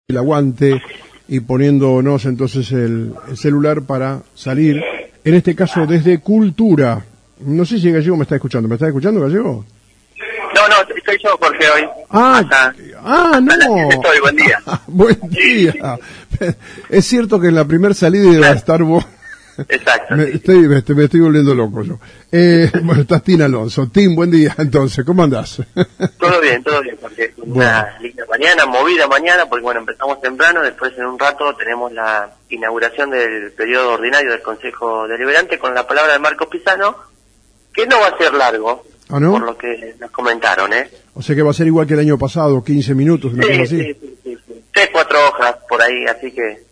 el aguante y poniéndonos entonces el celular para salir, en este caso desde Cultura. No sé si Gallego me está escuchando. ¿Me está escuchando, Gallego? No, estoy yo, Jorge, hoy. No. Estoy, buen día. Buen día. Es cierto que en la primera salida iba a estar vos. Exacto. Me estoy volviendo loco yo. Bueno, estás Tim Alonso. Tim, buen día entonces, ¿cómo andás? Todo bien, porque una linda mañana, movida mañana, porque bueno, empezamos temprano, después en un rato tenemos la inauguración del periodo ordinario del Consejo Deliberante con la palabra de Marcos Pisano, que no va a ser largo, ¿Ah, no? por lo que nos comentaron, O sea que va a ser igual que el año pasado, 15 minutos, una cosa así. Sí. 3-4 hojas por ahí, así que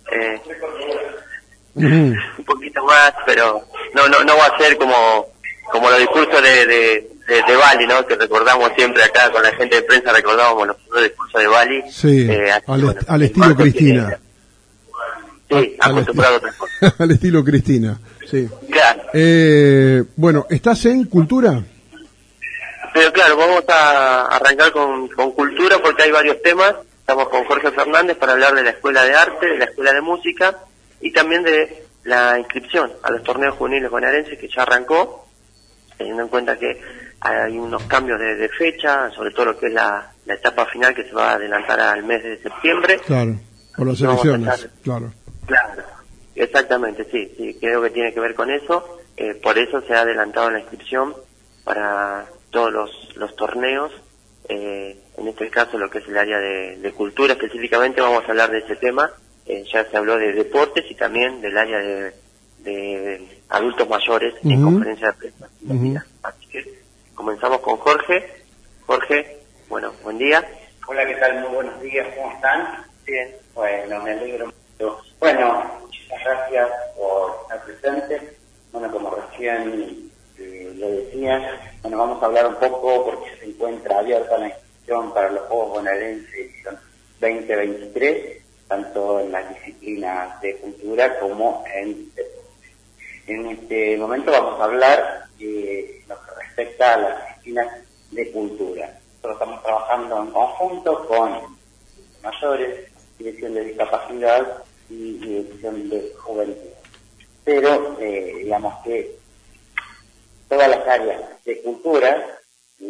un poquito más, pero no va a ser como los discursos de Bali, ¿no? Que recordamos siempre acá con la gente de prensa, recordábamos los discursos de Bali. Sí, al estilo Cristina. Sí, acostumbrado a otras cosas. Al estilo Cristina, sí. Claro. Bueno, ¿estás en Cultura? Pero claro, vamos a arrancar con Cultura porque hay varios temas. Estamos con Jorge Fernández para hablar de la Escuela de Arte, de la Escuela de Música y también de la inscripción a los torneos juveniles bonaerenses que ya arrancó, teniendo en cuenta que hay unos cambios de fecha, sobre todo lo que es la etapa final que se va a adelantar al mes de septiembre. Claro, por las elecciones, claro. Claro, exactamente, sí, creo que tiene que ver con eso. Por eso se ha adelantado la inscripción para todos los torneos, en este caso lo que es el área de cultura específicamente. Vamos a hablar de ese tema. Ya se habló de deportes y también del área de adultos mayores en conferencia de prensa. Así que comenzamos con Jorge. Jorge, bueno, buen día. Hola, ¿qué tal? Muy buenos días, ¿cómo están? Bien. Bueno, me alegro mucho. Bueno, muchísimas gracias por estar presentes. Bueno, como recién lo decía, bueno, vamos a hablar un poco porque se encuentra abierta la inscripción para los Juegos Bonaerenses 2023, tanto en las disciplinas de cultura como en deporte. En este momento vamos a hablar de lo que respecta a las disciplinas de cultura. Nosotros estamos trabajando en conjunto con mayores, dirección de discapacidad y dirección de juventud. Pero, digamos que todas las áreas de cultura,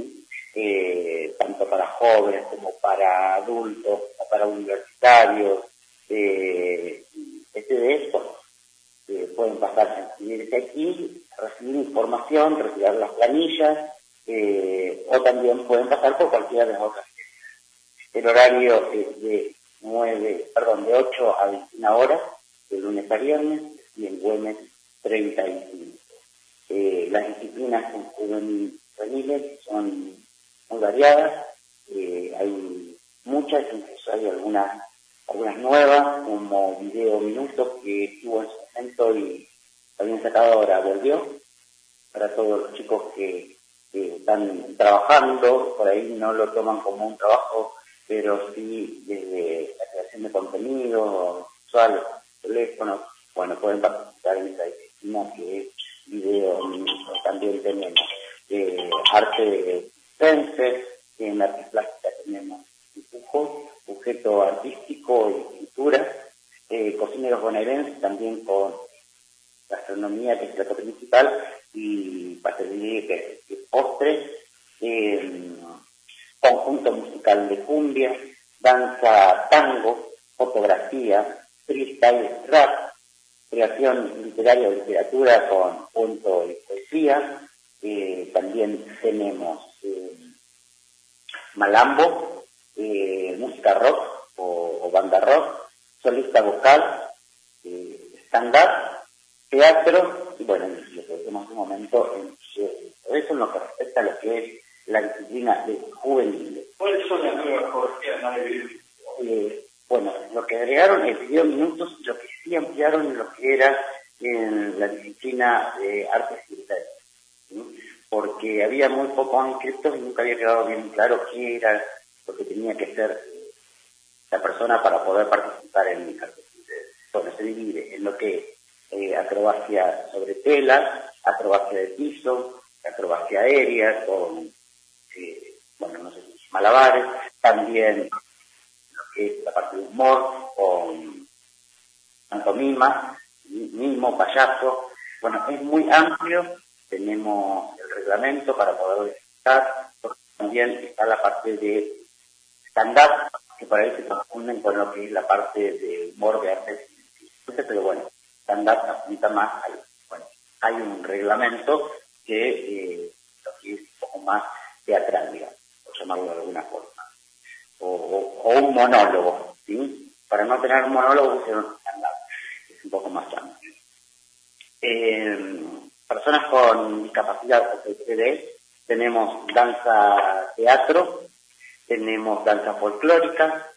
tanto para jóvenes como para adultos, o para universitarios, de estos, pueden pasar a inscribirse aquí, recibir información, retirar las planillas, o también pueden pasar por cualquiera de las otras. El horario es de 8 a 21 horas, de lunes a viernes, y el Güemes 35. Las disciplinas juveniles son muy variadas, hay muchas, incluso hay algunas nuevas, como Video Minutos, que estuvo en su momento y habían sacado, ahora volvió, para todos los chicos que están trabajando, por ahí no lo toman como un trabajo, pero sí desde la creación de contenido visual, teléfono, bueno, pueden participar en esa disciplina que es Video Minutos. También tenemos arte circense, en arte plástica tenemos dibujo, objeto artístico y pintura, cocineros bonaerenses también con gastronomía, que es el plato principal, y pastelería, que es postre, conjunto musical de cumbia, danza tango, fotografía, freestyle, rap, creación literaria o literatura con cuento y poesía. También tenemos malambo, música rock o banda rock, solista vocal, stand-up, teatro, y bueno, lo que vemos en un momento, eso es lo que respecta a lo que es la disciplina de juvenil. ¿Cuáles son las nuevas coordenadas? Bueno, lo que agregaron es Video Minutos, lo que sí ampliaron lo que era en la disciplina de artes circenses, ¿sí? Porque había muy pocos inscriptos y nunca había quedado bien claro qué era lo que tenía que hacer la persona para poder participar en el arte circense. Bueno, se divide en lo que es acrobacia sobre tela, acrobacia de piso, acrobacia aérea, con, malabares, también lo que es la parte de humor, mimo, payaso. Bueno, es muy amplio, tenemos el reglamento para poder estar, también está la parte de stand-up, que por ahí se confunden con lo que es la parte de humor de arte, pero bueno, stand-up apunta más ahí. Bueno, hay un reglamento que lo que es un poco más teatral, digamos, por llamarlo de alguna forma, o un monólogo, ¿sí? Para no tener un monólogo, usen un stand-up, es un poco más amplio. Personas con discapacidad o PCD, tenemos danza teatro, tenemos danza folclórica,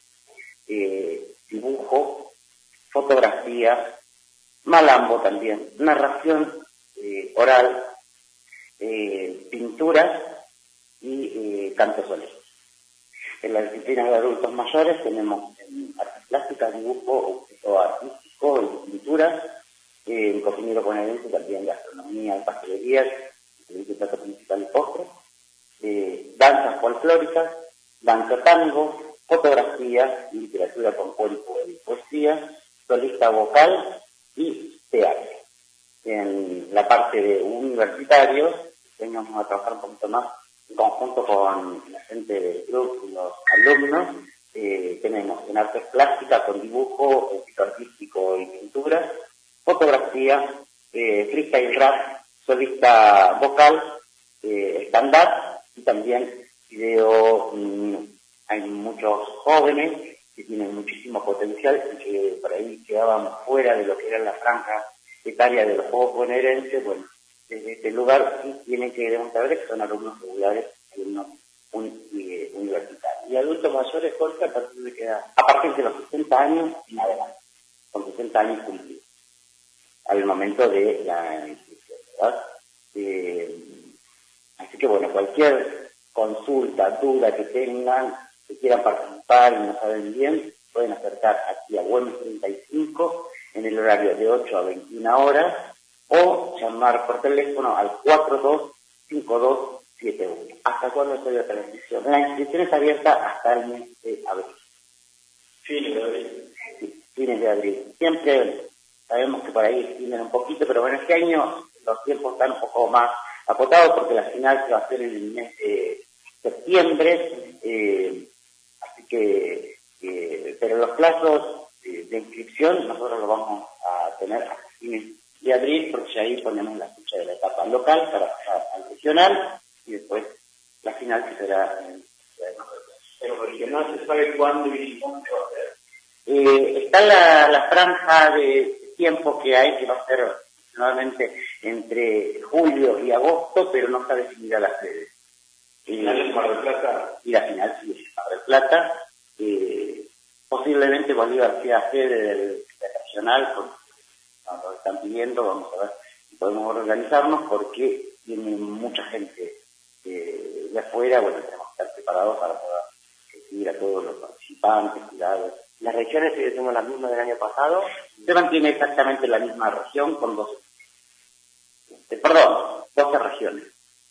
dibujo, fotografía, malambo también, narración oral, pinturas y canto solista. En las disciplinas de adultos mayores tenemos artes plásticas, dibujo, objeto artístico y pinturas, en cocinero bonaerense también gastronomía y pastelería, el plato principal y postre, danzas folclóricas, danza tango, fotografía, literatura con cuerpo y poesía, solista vocal y teatro. En la parte de universitarios, vamos a trabajar un poquito más en conjunto con la gente del club y los alumnos. Tenemos en artes plásticas con dibujo, estilo artístico y pintura, fotografía, freestyle rap, solista vocal, stand-up y también video. Hay muchos jóvenes que tienen muchísimo potencial y que por ahí quedaban fuera de lo que era la franja etaria de los Juegos Bonaerenses. Bueno, desde este lugar sí tienen que demostrar que son alumnos regulares, alumnos universitarios. Y adultos mayores, Jorge, a partir de los 60 años en adelante, con 60 años cumplidos, al momento de la inscripción, ¿verdad? Así que bueno, cualquier consulta, duda que tengan, que quieran participar y no saben bien, pueden acercar aquí a Güemes 35 en el horario de 8 a 21 horas o llamar por teléfono al 425271. ¿Hasta cuándo estoy la transmisión? La inscripción está abierta hasta el mes de abril. Fines de abril. Sí, fines de abril. Siempre sabemos que por ahí extienden un poquito, pero bueno, este año los tiempos están un poco más acotados porque la final se va a hacer en el mes de septiembre, así que, pero los plazos de inscripción nosotros los vamos a tener a fines de abril, porque ahí ponemos la fecha de la etapa local para pasar al regional y después la final que será en Pero porque no se sabe cuándo y dónde va a ser. Está la franja de tiempo que hay, que va a ser aproximadamente entre julio y agosto, pero no está definida la sede. ¿Final es Mar del Plata? Y la final sí es Mar del Plata. Posiblemente Bolívar sea sede del regional, porque nos lo están pidiendo, vamos a ver si podemos organizarnos, porque tiene mucha gente de afuera. Bueno, tenemos que estar preparados para poder recibir a todos los participantes, cuidados. ¿Las regiones siguen siendo las mismas del año pasado? Se mantiene exactamente la misma región con 12 regiones.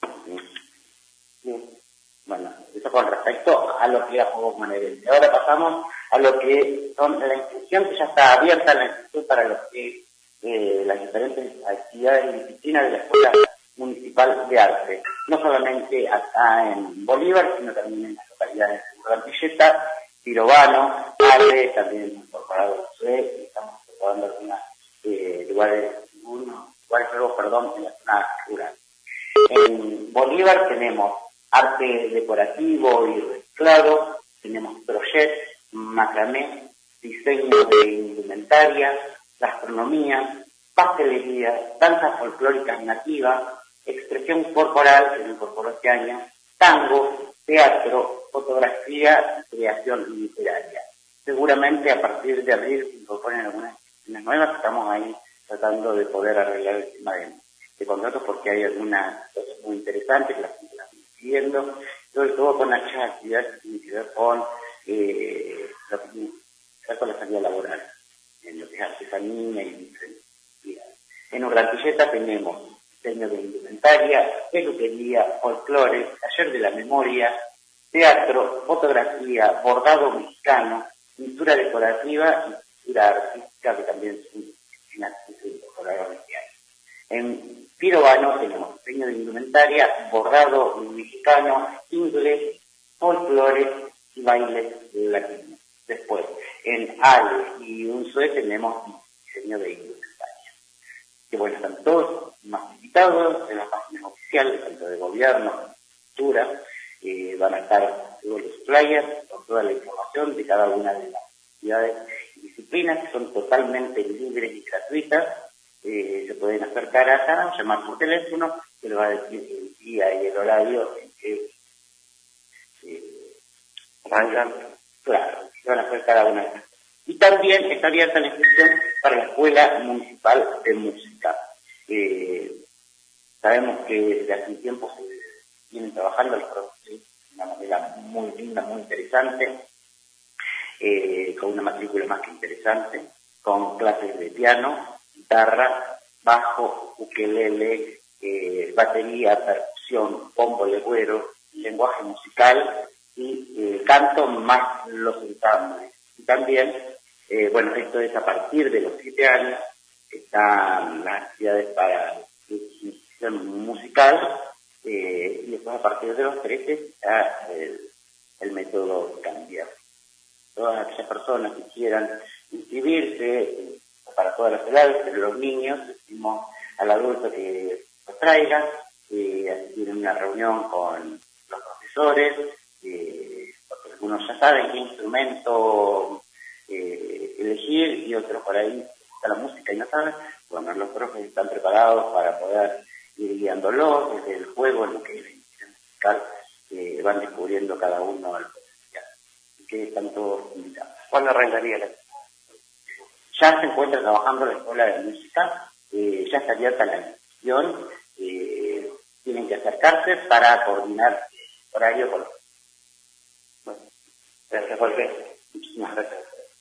Sí. Bueno, eso con respecto a lo que era Juegos Bonaerenses. Ahora pasamos a lo que son la inscripción, que ya está abierta la inscripción para los que las diferentes actividades y disciplinas de la Escuela Municipal de Arte. No solamente acá en Bolívar, sino también en las localidades de Urdanpilleta, Tirobano, Ale, también incorporado José, estamos incorporando algunos lugares nuevos, en la zona rural. En Bolívar tenemos arte decorativo y reciclado, tenemos crochet, macramé, diseño de indumentaria, gastronomía, pastelería, danzas folclóricas nativas, expresión corporal, que se incorporó este año, tango, teatro, fotografía y creación literaria. Seguramente a partir de abril se incorporan algunas disciplinas nuevas. Estamos ahí tratando de poder arreglar el tema de contratos, porque hay algunas cosas muy interesantes que la gente las está pidiendo, sobre todo con aquellas actividades que tienen que ver con lo que tiene que ver con la salida laboral, en lo que es artesanía y diferentes actividades. En Urdanpilleta tenemos diseño de indumentaria, peluquería, folclore, taller de la memoria, teatro, fotografía, bordado mexicano, pintura decorativa y pintura artística, que también por ahora este año. En pirobano tenemos diseño de indumentaria, bordado mexicano, inglés, folclore y bailes latinos. Después, en Ale y Unzoe tenemos diseño de indumentaria. Que bueno, están todos más invitados en las páginas oficiales, tanto de gobierno, cultura, van a estar todos los flyers con toda la información de cada una de las actividades y disciplinas que son totalmente libres y gratuitas. Se pueden acercar acá, llamar por teléfono, que le va a decir el día y el horario en que claro, se van a hacer cada una de ellas. Y también está abierta la inscripción para la Escuela Municipal de Música. Sabemos que desde hace un tiempo se vienen trabajando los profesores de una manera muy linda, muy interesante, con una matrícula más que interesante, con clases de piano, guitarra, bajo, ukelele, batería, percusión, bombo, legüero, lenguaje musical y canto más los ensambles. Y también, bueno, esto es a partir de los 7 años, están las actividades para instrucción musical, y después a partir de los 13 está el método cambiar. Todas aquellas personas que quieran inscribirse, para todas las edades, pero los niños, decimos al adulto que los traigan, tienen una reunión con los profesores, porque algunos ya saben qué instrumento elegir y otros por ahí está la música y no saben. Bueno, los profes están preparados para poder ir guiándolos desde el juego, en lo que es la instrucción musical, van descubriendo cada uno el potencial. Así que están todos invitados. ¿Cuándo arrancaría la? Ya se encuentra trabajando la Escuela de Música, ya está abierta la inscripción, tienen que acercarse para coordinar horario con los... Bueno, gracias, Jorge. Muchísimas gracias.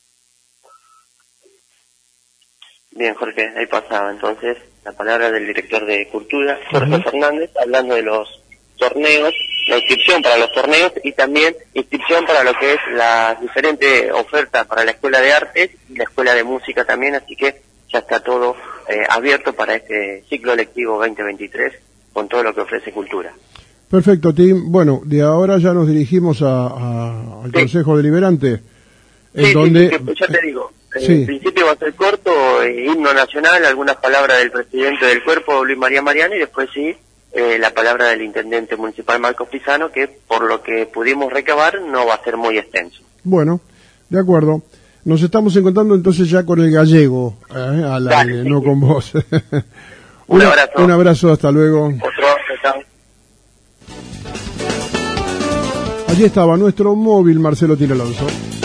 Bien, Jorge, ahí pasaba entonces la palabra del director de Cultura, Jorge Fernández, hablando de los torneos, la inscripción para los torneos y también inscripción para lo que es la diferente oferta para la Escuela de Artes y la Escuela de Música también, así que ya está todo abierto para este ciclo lectivo 2023 con todo lo que ofrece Cultura. Perfecto, Tim. Bueno, de ahora ya nos dirigimos al Consejo Deliberante, en donde... Sí, ya te digo, en principio va a ser corto, himno nacional, algunas palabras del presidente del cuerpo, Luis María Mariano, y después la palabra del intendente municipal Marcos Pisano, que por lo que pudimos recabar no va a ser muy extenso. Bueno, de acuerdo. Nos estamos encontrando entonces ya con el gallego, al aire, no con vos. Un abrazo. Un abrazo, hasta luego. Otro, chao. Allí estaba nuestro móvil Marcelo Tino Alonso.